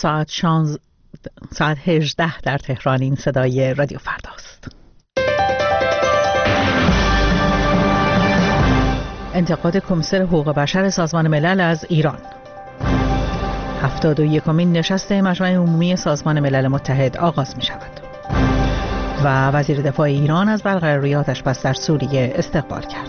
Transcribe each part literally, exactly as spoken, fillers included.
ساعت شانزده ساعت هجده در تهران. این صدای رادیو فرداست. انتقاد کمیسر حقوق بشر سازمان ملل از ایران. هفتاد و یکمین نشست مجمع عمومی سازمان ملل متحد آغاز می شود و وزیر دفاع ایران از برقراری آتش‌بس در سوریه استقبال کرد.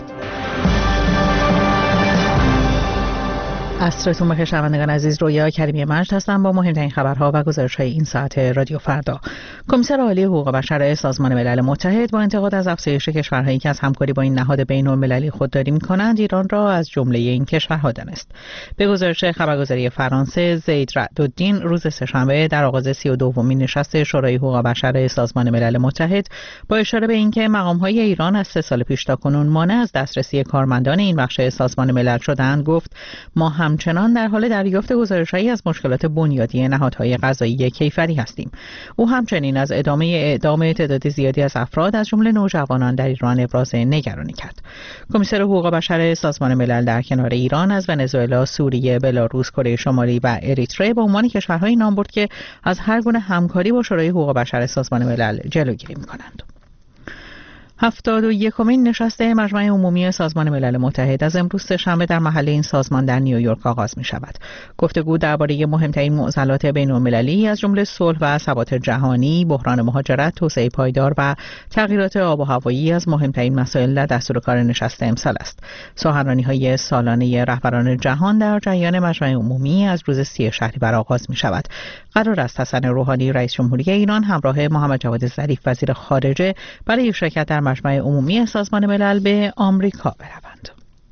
عصرتون بخیر شنوندگان عزیز، رویا کریمی مجد هستم با مهمترین خبرها و گزارش‌های این ساعت رادیو فردا. کمیسر عالی حقوق بشر سازمان ملل متحد با انتقاد از افزایش کشورهایی که از همکاری با این نهاد بین‌المللی خودداری می‌کنند، ایران را از جمله این کشورها دانست. به گزارش خبرگزاری فرانسه، زید رعدالدین روز سه‌شنبه در آغاز سی و دومین نشست شورای حقوق بشر سازمان ملل متحد با اشاره به اینکه مقام‌های ایران از سه سال پیش تاکنون مانع از دسترسی کارمندان این بخش سازمان ملل شدند، گفت ما همچنان در حال دریافت گزارش‌هایی از مشکلات بنیادی نهادهای قضایی کیفری هستیم. او همچنین از ادامه اعدام تعداد زیادی از افراد از جمله نوجوانان در ایران ابراز نگرانی کرد. کمیسر حقوق بشر سازمان ملل در کنار ایران از ونزوئلا، سوریه، بلاروس، کره شمالی و اریتره به عنوان کشورهایی نام برد که از هر گونه همکاری با شورای حقوق بشر سازمان ملل جلوگیری می‌کنند. هفتاد و یکمین نشست مجمع عمومی سازمان ملل متحد از امروز سه‌شنبه در محل این سازمان در نیویورک آغاز می شود. گفتگو درباره مهمترین معضلات بین‌المللی از جمله صلح و ثبات جهانی، بحران مهاجرت، توسعه پایدار و تغییرات آب و هوایی از مهمترین مسائل در دستور کار نشست امسال است. سخنرانی‌های سالانه رهبران جهان در جریان مجمع عمومی از روز سی شهریور آغاز می شود. قرار است حسن روحانی رئیس جمهوری ایران همراه محمد جواد ظریف وزیر خارجه برای شرکت در مجمع عمومی سازمان ملل به آمریکا بروند.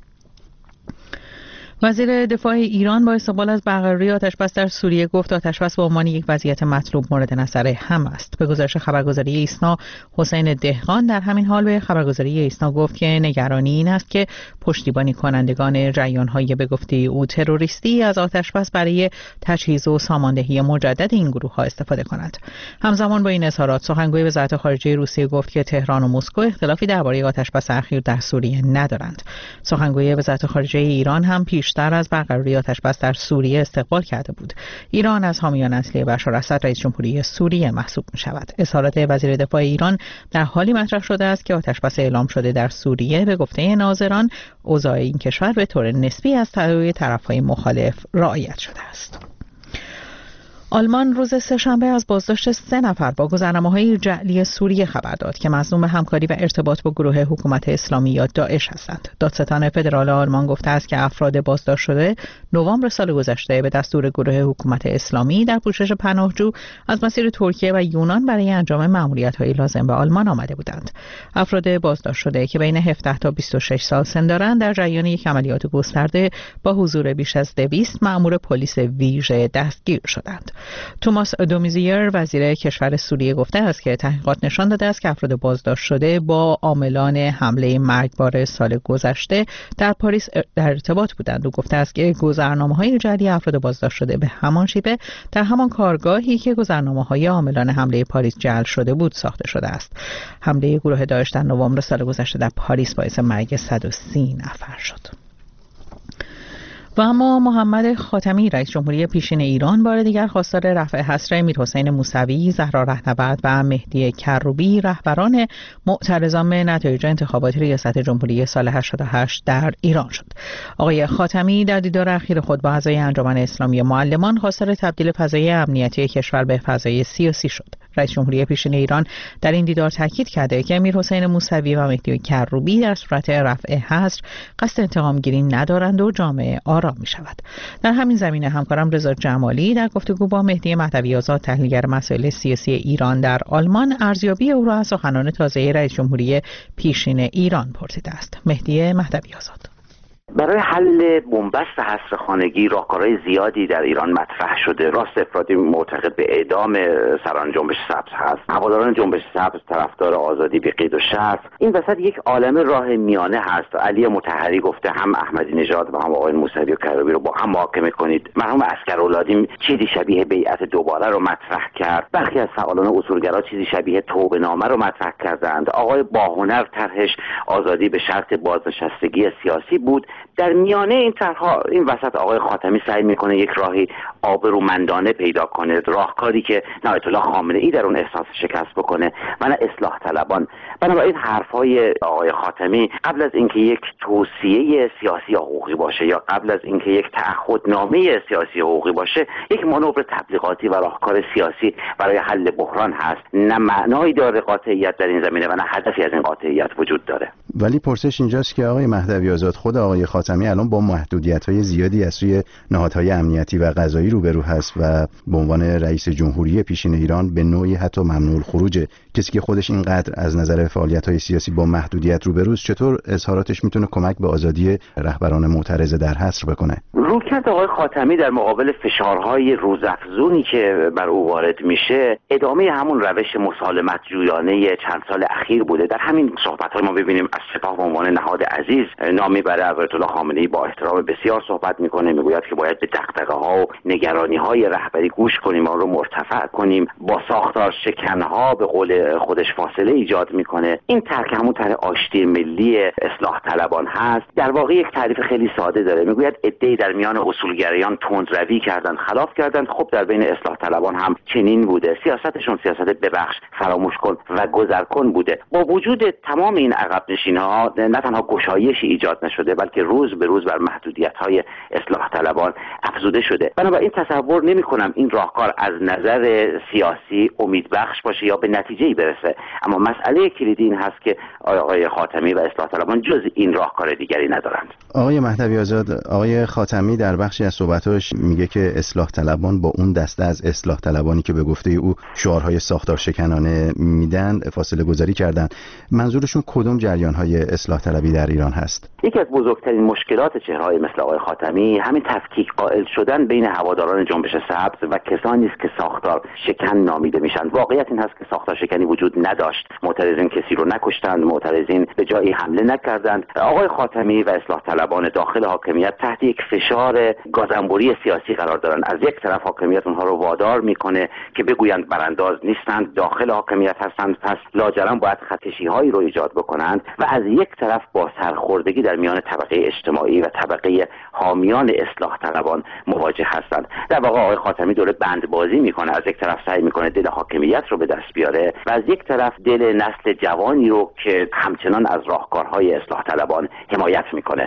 وزیر دفاع ایران با استقبال از برقراری آتش‌بس در سوریه گفت آتش‌بس به عنوان یک وضعیت مطلوب مورد نظر همه است. به گزارش خبرگزاری ایسنا، حسین دهقان در همین حال به خبرگزاری ایسنا گفت که نگرانی این است که پشتیبانی کنندگان جریان‌های به گفته او تروریستی از آتش‌بس برای تجهیز و ساماندهی مجدد این گروه‌ها استفاده کنند. همزمان با این اظهارات، سخنگوی وزارت خارجه روسیه گفت که تهران و مسکو اختلافی درباره آتش‌بس اخیر در سوریه ندارند. سخنگوی وزارت خارجه ایران هم پیش در از برقراری آتش‌بس در سوریه استقبال کرده بود. ایران از حامیان اصلی بشار اسد رئیس جمهوری سوریه محسوب می شود. اظهارات وزیر دفاع ایران در حالی مطرح شده است که آتش‌بس اعلام شده در سوریه به گفته ناظران اوضاع این کشور به طور نسبی از طرف‌های مخالف رعایت شده است. آلمان روز سه‌شنبه از بازداشت سه نفر با گذرنامه‌های جعلی سوریه خبر داد که مظنون همکاری و ارتباط با گروه حکومت اسلامی یا داعش هستند. دادستان فدرال آلمان گفته است که افراد بازداشت شده نوامبر سال گذشته به دستور گروه حکومت اسلامی در پوشش پناهجو از مسیر ترکیه و یونان برای انجام مأموریت‌های لازم به آلمان آمده بودند. افراد بازداشت شده که بین هفده تا بیست و شش سال سن دارند در جریان یک عملیات گسترده با حضور بیش از دویست مأمور پلیس ویژه دستگیر شدند. توماس دومیزیر وزیر کشور سوریه گفته است که تحقیقات نشان داده است که افراد بازداشت شده با عاملان حمله مرگبار سال گذشته در پاریس در ارتباط بودند. او گفته است که گذرنامه‌های جعلی افراد بازداشت شده به همان شیوه در همان کارگاهی که گذرنامه‌های عاملان حمله پاریس جعل شده بود ساخته شده است. حمله گروه داعش در نوامبر سال گذشته در پاریس باعث مرگ صد و سی نفر شد. و اما محمد خاتمی رئیس جمهوری پیشین ایران بار دیگر خواستار رفع حصر میرحسین موسوی، زهرا رهنورد و مهدی کروبی رهبران معترضان به نتایج انتخابات ریاست جمهوری سال هشتاد و هشت در ایران شد. آقای خاتمی در دیدار اخیر خود با اعضای انجمن اسلامی معلمان خواستار تبدیل فضای امنیتی کشور به فضای سیاسی شد. رئیس جمهوری پیشین ایران در این دیدار تاکید کرده که میرحسین موسوی و مهدی کروبی در صورت رفع حصر قصد انتقام گیری ندارند و جامعه آرام می شود. در همین زمینه همکارم رضا جمالی در گفتگو با مهدی مهدوی آزاد تحلیلگر مسائل سیاسی ایران در آلمان ارزیابی او را از سخنان تازه رئیس جمهوری پیشین ایران پرسیده است. مهدی مهدوی آزاد: برای حل بنبست حصر خانگی راهکارهای زیادی در ایران مطرح شده. راست افراطی معتقد به اعدام سران جنبش سبز هست، هواداران جنبش سبز طرفدار آزادی بی قید و شرط. این وسط یک عالمه راه میانه هست. علی مطهری گفته هم احمدی نژاد و هم آقای موسوی و کروبی رو با هم محاکمه کنید. مرحوم عسکرالعادی چیزی شبیه بیعت دوباره رو مطرح کرد. برخی از فعالان اصولگرا چیزی شبیه توبه‌نامه رو مطرح کردند. آقای باهنر طرحش آزادی به شرط بازنشستگی سیاسی بود. در میانه این طرحها این وسط آقای خاتمی سعی میکنه یک راهی آبرومندانه پیدا کنه، راهکاری که نه آیت الله خامنه‌ای در اون احساس شکست بکنه و نه اصلاح طلبان. بنابراین حرفهای آقای خاتمی قبل از اینکه یک توصیه سیاسی یا حقوقی باشه یا قبل از اینکه یک تعهدنامه سیاسی و حقوقی باشه، یک مانور تبلیغاتی و راهکار سیاسی برای حل بحران هست. نه معنایی داره قاطعیت در این زمینه و نه هدفی از این قاطعیت وجود داره. ولی پرسش اینجاست که آقای مهدوی آزاد، خود آقای خاتمی الان با محدودیت‌های زیادی از سوی نهادهای امنیتی و قضایی روبرو هست و به عنوان رئیس جمهوری پیشین ایران به نوعی حتی ممنوع الخروج. کسی که خودش اینقدر از نظر فعالیت‌های سیاسی با محدودیت روبروست، چطور اظهاراتش میتونه کمک به آزادی رهبران معترض در حصر بکنه؟ رویکرد آقای خاتمی در مقابل فشارهای روزافزونی که بر او وارد میشه، ادامه همون روش مسالمت جویانه چند سال اخیر بوده. در همین صحبت‌های ما ببینیم از سپاه به عنوان نهاد عزیز نامی برای آیت الله خامنه‌ای با احترام بسیار صحبت میکنه، میگوید که باید به دغدغه‌ها و نگرانی‌های رهبری گوش کنیم، آن رو مرتفع کنیم. با ساختار شکن‌ها به قول خودش فاصله ایجاد میکنه. این ترک همون طرح آشتی ملی اصلاح طلبان هست. در واقع یک تعریف خیلی ساده داره، میگوید عده‌ای در میان اصولگرایان تندروی کردند، خلاف کردند. خب در بین اصلاح طلبان هم چنین بوده. سیاستشون سیاست ببخش، فراموش کن و گذر کن بوده. با وجود تمام این عقب نشینی‌ها نه تنها گشایشی ایجاد نشده، بلکه روز به روز بر محدودیت‌های اصلاح طلبان افزوده شده. بنابراین تصور نمی‌کنم این راهکار از نظر سیاسی امیدبخش باشه یا به نتیجه‌ای برسه. اما مسئله کلیدی این هست که آقای خاتمی و اصلاح طلبان جز این راهکار دیگری ندارند. آقای مهدوی آزاد، آقای خاتمی در بخشی از صحبتاش میگه که اصلاح طلبان با اون دسته از اصلاح طلبانی که به گفته او شعارهای ساختار شکنانه میدن فاصله گذاری کردن. منظورشون کدوم جریان‌های اصلاح طلبی در ایران هست؟ یکی از بزرگترین مشکلات چهره‌های مثل آقای خاتمی همین تفکیک قائل شدن بین هواداران جنبش سبز و کسانی است که ساختار شکن نامیده میشن. واقعیت این هست که ساختار شکنی وجود نداشت. معترضین کسی رو نکشتند، معترضین به جایی حمله نکردند. آقای خاتمی و اصلاح طلبان داخل حاکمیت تحت یک فشار گازانبوری سیاسی قرار دارند. از یک طرف حاکمیت اونها رو وادار میکنه که بگویند برانداز نیستند، داخل حاکمیت هستند، پس لاجرم باید خطکشی‌هایی رو ایجاد بکنند، و از یک طرف با سرخوردگی در میان طبقه اجتماعی و طبقه حامیان اصلاح طلبان مواجه هستند. در واقع آقای خاتمی داره بندبازی میکنه. از یک طرف سعی میکنه دل حاکمیت رو به دست بیاره و از یک طرف دل نسل جوانی رو که همچنان از راهکارهای اصلاح طلبان حمایت میکنه.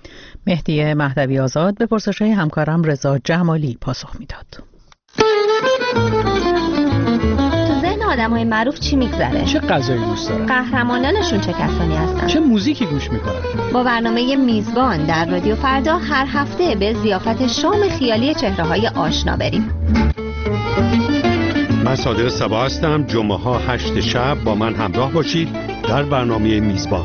مهدی مهدوی آزاد به پرسش‌های همکارم رضا جمالی پاسخ میداد. آدم‌های معروف چی میگذره؟ چه غذایی دوست دارن؟ قهرمانانشون چه کسانی هستن؟ چه موزیکی گوش میکنن؟ با برنامه میزبان در رادیو فردا هر هفته به ضیافت شام خیالی چهره‌های آشنا بریم. من صادق صبا هستم. جمعه ها هشت شب با من همراه باشید در برنامه میزبان.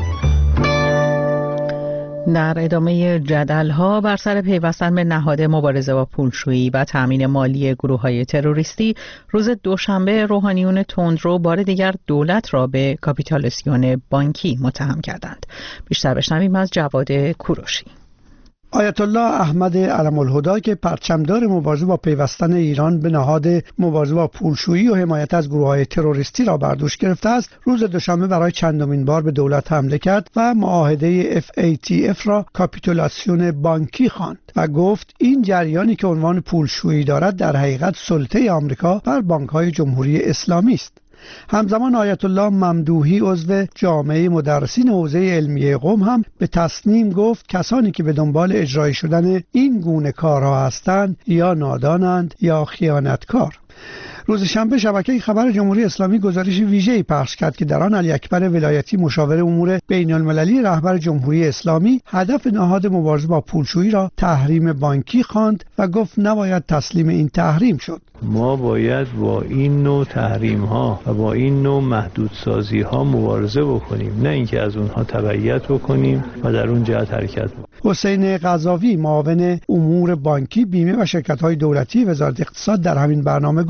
در ادامه جدل‌ها بر سر پیوستن به نهاد مبارزه با پولشویی و تأمین مالی گروه‌های تروریستی، روز دوشنبه روحانیون تندرو بار دیگر دولت را به کاپیتالاسیون بانکی متهم کردند. بیشتر بشنویم از جواد کوروشی. آیت الله احمد علم الهدی که پرچمدار مبارزه با پیوستن ایران به نهاد مبارزه با پولشویی و حمایت از گروه‌های تروریستی را بر دوش گرفته است، روز دوشنبه برای چندمین بار به دولت حمله کرد و معاهده اف ای تی اف را کاپیتولاسیون بانکی خواند و گفت این جریانی که عنوان پولشویی دارد در حقیقت سلطه آمریکا بر بانک‌های جمهوری اسلامی است. همزمان آیت الله ممدوحی عضو جامعه مدرسین حوزه علمیه قم هم به تصنیم گفت کسانی که به دنبال اجرای شدن این گونه کارها هستند یا نادانند یا خیانتکار. روز شنبه شبکه خبر جمهوری اسلامی گزارش ویژه‌ای پخش کرد که در آن علی اکبر ولایتی مشاور امور بین‌المللی رهبر جمهوری اسلامی هدف نهاد مبارزه با پولشویی را تحریم بانکی خواند و گفت نباید تسلیم این تحریم شد. ما باید با این نوع تحریم ها و با این نوع محدودسازی ها مبارزه بکنیم، نه اینکه از اونها تبعیت بکنیم و در اون جهت حرکت بکنیم. حسین قضاوی معاون امور بانکی، بیمه و شرکت‌های دولتی وزارت اقتصاد در همین برنامه گفت معاملات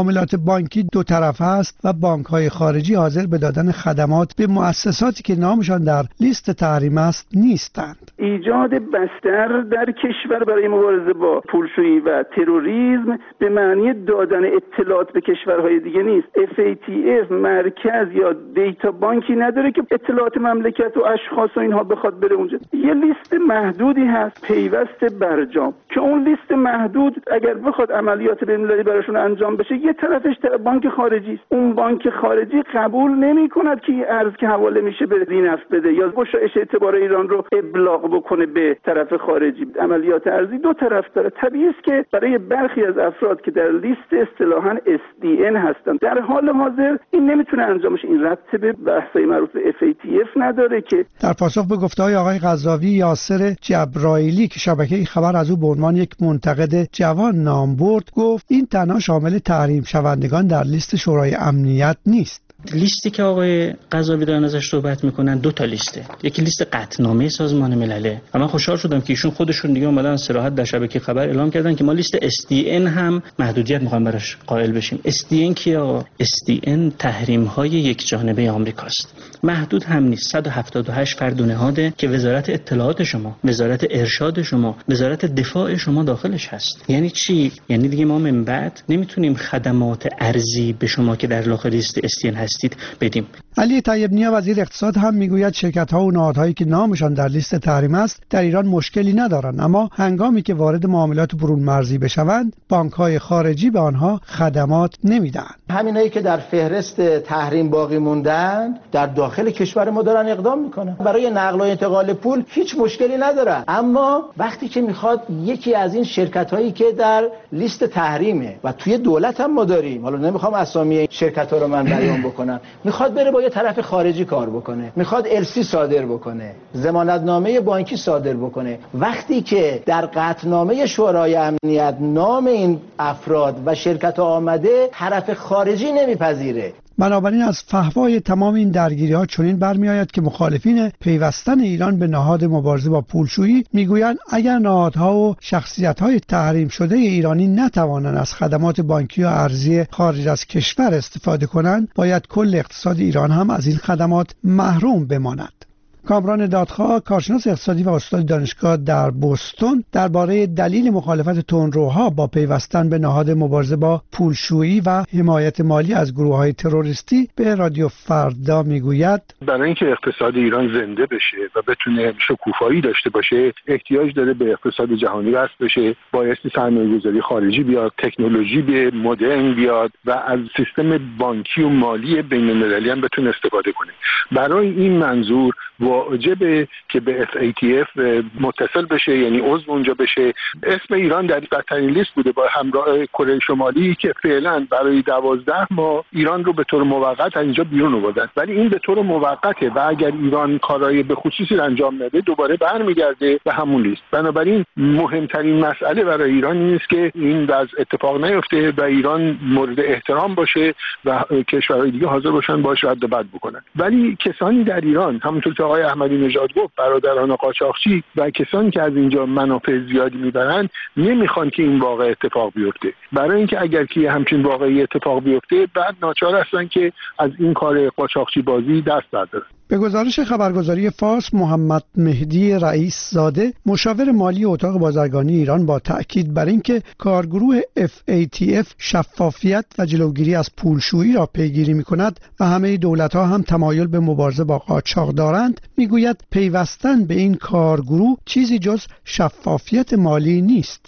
معاملات بانکی دو طرفه است و بانک‌های خارجی حاضر به دادن خدمات به مؤسساتی که نامشان در لیست تحریم است نیستند. ایجاد بستر در کشور برای مبارزه با پولشویی و تروریسم به معنی دادن اطلاعات به کشورهای دیگه نیست. اف ای تی اف مرکز یا دیتا بانکی نداره که اطلاعات مملکت و اشخاص و اینها بخواد بره اونجا. یه لیست محدودی هست پیوست برجام که اون لیست محدود اگر بخواد عملیات بین‌المللی براشون انجام بشه یه طرفش بانک خارجی است. اون بانک خارجی قبول نمی‌کند که ارز که حواله میشه به دینف بده یا گشایش اعتبار ایران رو ابلاغ بکنه به طرف خارجی. عملیات ارزی دو طرف داره. طبیعی است که برای برخی از افراد که در لیست اصطلاحاً اس دی ان هستن در حال حاضر این نمیتونه انجام بشه. این ربط به بحث‌های مربوط به اف ای تی اف نداره. که در پاسخ به گفته‌های آقای قزاوی، یاسر جبرائیلی که شبکه خبر از او به عنوان یک منتقد جوان نام برد، گفت این تنها شامل تحریم شوندگان در لیست شورای امنیت نیست. لیستی که آقای قزاوی دارن ازش صحبت میکنن دو تا لیسته. یکی لیست قطعنامه سازمان ملله و من خوشحال شدم که ایشون خودشون دیگه اومدن صراحت در شبکه خبر اعلام کردن که ما لیست اس دی ان هم محدودیت میخوایم براش قائل بشیم. اس دی ان کیه آقا؟ اس دی ان تحریم های یک جانبه آمریکاست. محدود هم نیست. صد و هفتاد و هشت فرد و نهاده که وزارت اطلاعات شما، وزارت ارشاد شما، وزارت دفاع شما داخلش هست. یعنی چی؟ یعنی دیگه ما من بعد نمیتونیم خدمات ارزی به شما که در داخل لیست اس دی ان هستید بدیم. علی طیب نیا وزیر اقتصاد هم میگوید شرکت‌ها و نهادهایی که نامشان در لیست تحریم است در ایران مشکلی ندارند، اما هنگامی که وارد معاملات برون مرزی بشوند بانک‌های خارجی به آنها خدمات نمیدهند. همینایی که در فهرست تحریم باقی موندن در داخل کشور ما دارن اقدام میکنن. برای نقل و انتقال پول هیچ مشکلی ندارن، اما وقتی که میخواد یکی از این شرکت‌هایی که در لیست تحریمه و توی دولت هم ما داریم، حالا نمیخوام اسامی شرکت‌ها رو من بیان بکنم، میخواد بره با یه طرف خارجی کار بکنه، میخواد ال سی صادر بکنه، ضمانتنامه بانکی صادر بکنه، وقتی که در قطعنامه شورای امنیت نام این افراد و شرکت‌ها آمده طرف خارجی نمیپذیره. بنابراین از فحوای تمام این درگیری‌ها چنین برمی‌آید که مخالفین پیوستن ایران به نهاد مبارزه با پولشویی میگویند اگر نهادها و شخصیت‌های تحریم شده ایرانی نتوانند از خدمات بانکی و ارزی خارج از کشور استفاده کنند، باید کل اقتصاد ایران هم از این خدمات محروم بماند. کامران دادخواه، کارشناس اقتصادی و استاد دانشگاه در بوستون، درباره دلیل مخالفت تندروها با پیوستن به نهاد مبارزه با پولشویی و حمایت مالی از گروه‌های تروریستی به رادیو فردا میگوید برای اینکه اقتصاد ایران زنده بشه و بتونه شکوفایی داشته باشه احتیاج داره به اقتصاد جهانی وصل بشه، بایستی سرمایه‌گذاری خارجی بیاد، تکنولوژی به مدرن بیاد و از سیستم بانکی و مالی بین‌المللی هم بتونه استفاده کنه. برای این منظور واجبه که به اف ای تی اف متصل بشه، یعنی عضو اونجا بشه. اسم ایران در بدترین لیست بوده با همراه کره شمالی که فعلا برای دوازده ماه ایران رو به طور موقت از اینجا بیرون آوردن، ولی این به طور موقته و اگر ایران کارهای به خصوصی انجام نده دوباره برمیگرده به همون لیست. بنابراین مهمترین مسئله برای ایران این است که این وضع اتفاق نیفته و ایران مورد احترام باشه و کشورهای دیگه حاضر باشن باهاش رد و بدل بکنن. ولی کسانی در ایران همونطور که آقای احمدی نژاد گفت، برادران قاچاقچی و کسانی که از اینجا منافع زیادی میبرن نمیخوان که این واقعه اتفاق بیفته، برای اینکه اگر که همچین واقعی اتفاق بیفته بعد ناچار هستن که از این کار قاچاقچی بازی دست بردارن. به گزارش خبرگزاری فارس، محمد مهدی رئیس زاده، مشاور مالی اتاق بازرگانی ایران، با تأکید بر اینکه کارگروه اف ای تی اف شفافیت و جلوگیری از پولشویی را پیگیری می‌کند و همه دولت‌ها هم تمایل به مبارزه با قاچاق دارند، میگوید پیوستن به این کارگروه چیزی جز شفافیت مالی نیست.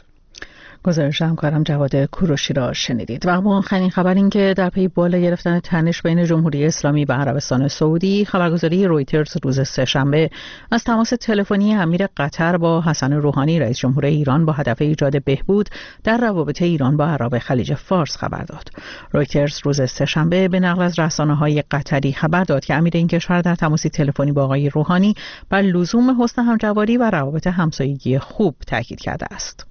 گزارش همکارم جواد کوروشی را شنیدید. و اما آخرین خبر این که در پی بالا گرفتن تنش بین جمهوری اسلامی و عربستان سعودی، خبرگزاری رویترز روز سه‌شنبه از تماس تلفنی امیر قطر با حسن روحانی رئیس جمهور ایران با هدف ایجاد بهبود در روابط ایران با عرب خلیج فارس خبر داد. رویترز روز سه‌شنبه به نقل از رسانه‌های قطری خبر داد که امیر این کشور در تماسی تلفنی با آقای روحانی بر لزوم حسن همجواری و روابط همسایگی خوب تاکید کرده است.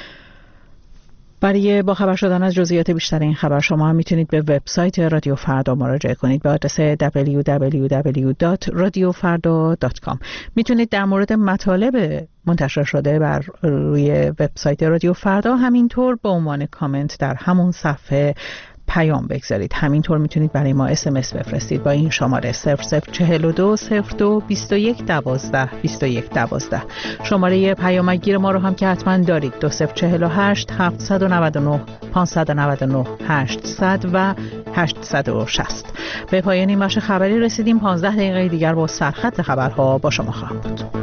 برای با خبر شدن از جزئیات بیشتر این خبر شما هم میتونید به وبسایت رادیو فردا مراجعه کنید به آدرس دبلیو دبلیو دبلیو دات رادیو فردا دات کام. میتونید در مورد مطالب منتشر شده بر روی وبسایت رادیو فردا همینطور به عنوان کامنت در همون صفحه پیام بگذارید. همینطور میتونید برای ما اس ام اس بفرستید با این شماره صفر صفر چهل و دو صفر دو بیست و یک دوازده بیست و یک دوازده. شماره پیامگیر ما رو هم که حتما دارید دو صفر چهل و هشت هفتصد و نود و نه پانصد و نود و نه هشتصد و هشتصد و شصت. به پایان این بخش خبری رسیدیم. پانزده دقیقه دیگر با سرخط خبرها با شما خواهم بود.